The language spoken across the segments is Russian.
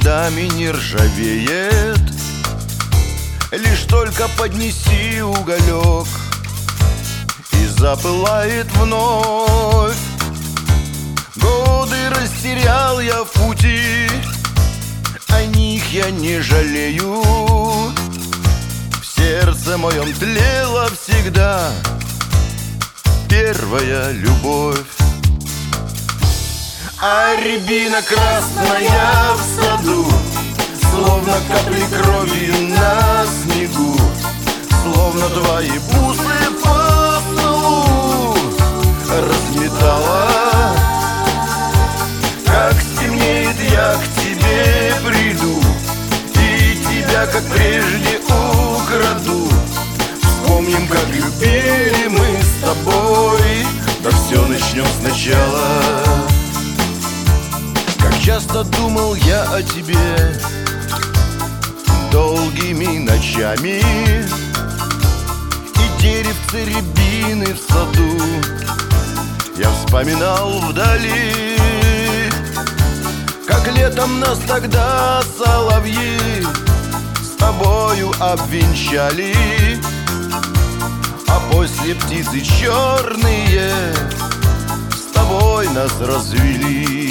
годами не ржавеет. Лишь только поднеси уголек, и запылает вновь. Годы растерял я в пути, о них я не жалею. В сердце моем тлела всегда первая любовь. А рябина красная в саду, словно капли крови на снегу, словно твои бусы по столу разметала. Как стемнеет, я к тебе приду, и тебя, как прежде, украду. Вспомним, как любили мы с тобой, да все начнем сначала. Как часто думал я о тебе долгими ночами, и деревце рябины в саду я вспоминал вдали. Как летом нас тогда соловьи с тобою обвенчали, а после птицы черные с тобой нас развели.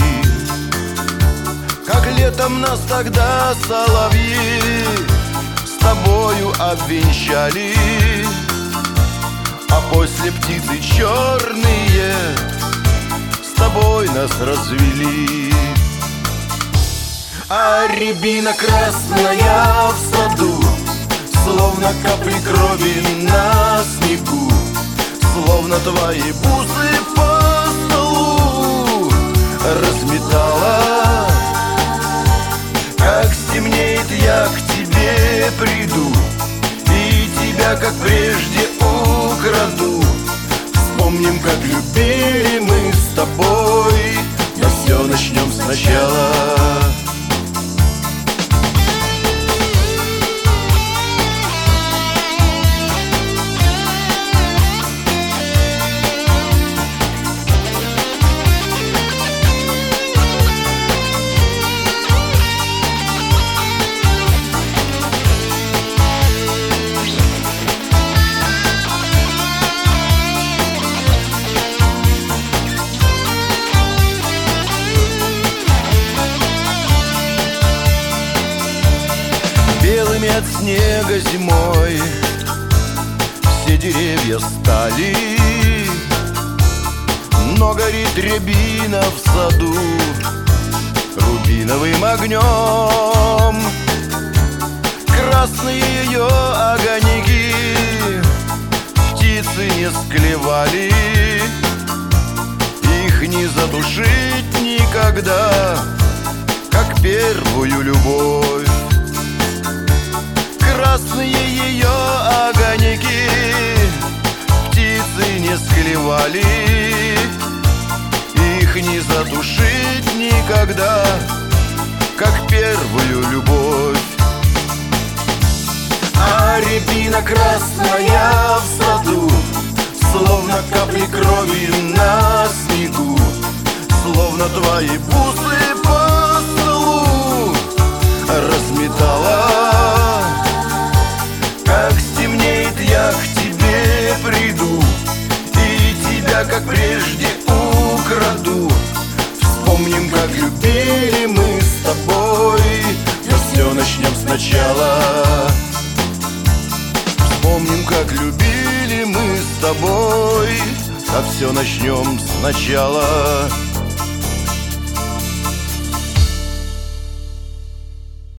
Как летом нас тогда соловьи с тобою обвенчали, а после птицы черные с тобой нас развели. А рябина красная в саду, словно капли крови на снегу, словно твои бусы по столу разметала. Как стемнеет, я к тебе приду, и тебя, как прежде, украду. Вспомним, как любили мы с тобой, да все начнем сначала. Белыми от снега зимой все деревья стали, но горит рябина в саду рубиновым огнем. Красные ее огоньки птицы не склевали, их не задушить никогда, как первую любовь. Красные ее огоньки птицы не склевали, их не задушить никогда, как первую любовь. А рябина красная в саду, словно капли крови на снегу, словно твои бусы по столу разметала. Как стемнеет, я к тебе приду, и тебя, как прежде, украду. Вспомним, как любили мы с тобой, да все начнем сначала. Вспомним, как любили мы с тобой, да все начнем сначала.